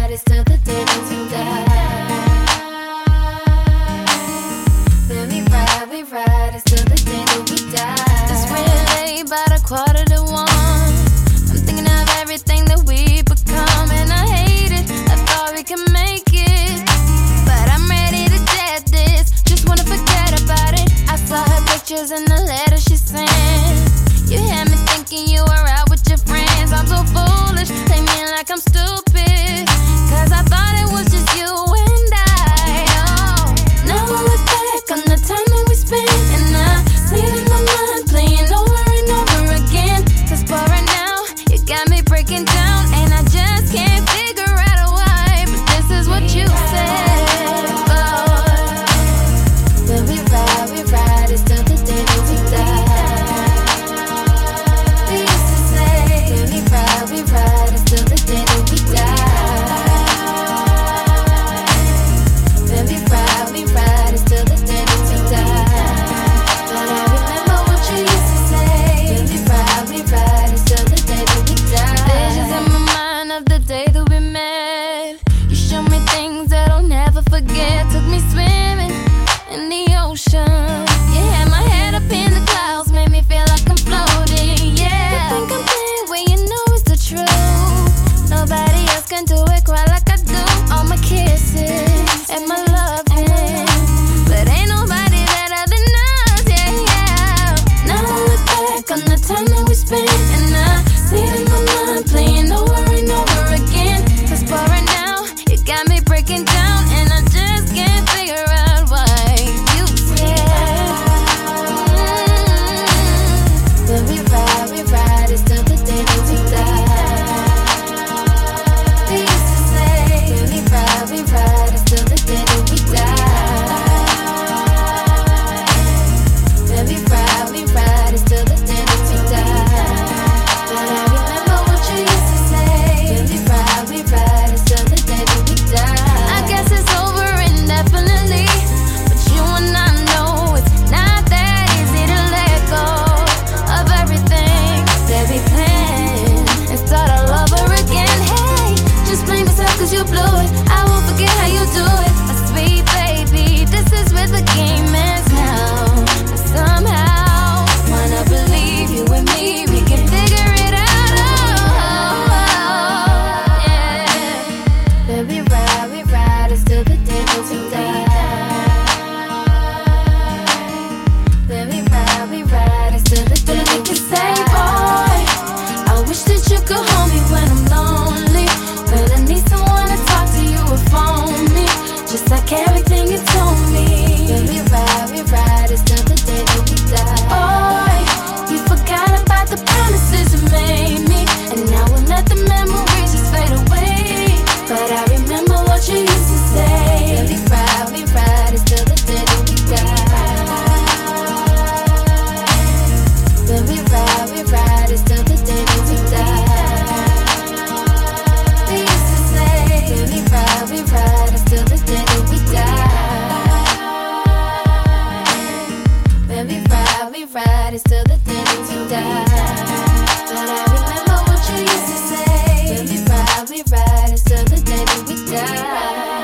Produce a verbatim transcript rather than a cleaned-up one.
ride is till the day that we die. Then we ride, we ride is till the day that we die. It's really late, about a quarter to one. I'm thinking of everything that we become, and I hate it. I thought we could make it, but I'm ready to dead this. Just wanna forget about it. I saw her pictures in the letter she sent. You had me thinking you were out with your friends. I'm so foolish, play me like I'm stupid, cause I thought it was just you and I. Oh, now I look back on the time that we spent, and I see it in my mind playing over and over again. Cause for right now, you got me breaking down, and I just can't figure out why. But this is what you said. Oh, then we ride, we ride, it's till the day that we die. We used to say, then we ride, we ride, it's till the day that we die. Then we ride, we ride, it's till the day that we die. But I remember what you used to say. Then we ride, we ride, it's till the day that we die. visions in my mind of the day that we met. You showed me things that I'll never forget. Took me swimming in the ocean. You had my head up in the clouds, made me feel like I'm floating. Yeah, You think I'm playing when you know it's the truth. Nobody else can do it quite like I do. All my kisses and my loving, but ain't nobody better than us. Yeah, yeah. Now I look back on the time that we spent, and I see it in my mind playing over and over again. Cause for right now, you got me breaking down, and I just can't figure out why you said. Mm. Then we ride, we ride, it's till the day that we die. We used to say, then we ride, we ride, it's till the day that we die. Then we ride, we ride, it's till the day that we die. But I remember what you used to say. Then we ride, we ride, it's till the day that we die. I guess it's over indefinitely, but you and I know it's not that easy to let go of everything that we planned and start all over again. Hey, just blame yourself cause you blew it. I won't forget how you do it. My sweet baby, this is where the game ends now. And somehow, wanna believe you and me, we can figure it out. Oh, oh, yeah. Then we ride, we ride, it's till the day that we die. Then we ride, we ride, it's till the day that we Say, die. boy, I wish that you could hold me when I'm lonely, when I need someone to talk to, you or phone me, just like everything you told me. Then we ride, we ride, it's till the day that we die. Boy, you forgot about the promises you made me, and now we'll let the memories just fade away. But I remember what you used to say. Then we ride, we ride, it's till the day that we die. Then we ride, we ride, it's till the day that we die. We used to say, then we ride, we ride, it's till the day that we die. Then we ride, we ride, it's till the day that we die. But I remember what you used to say. Then we ride, we ride, it's till the day that we die.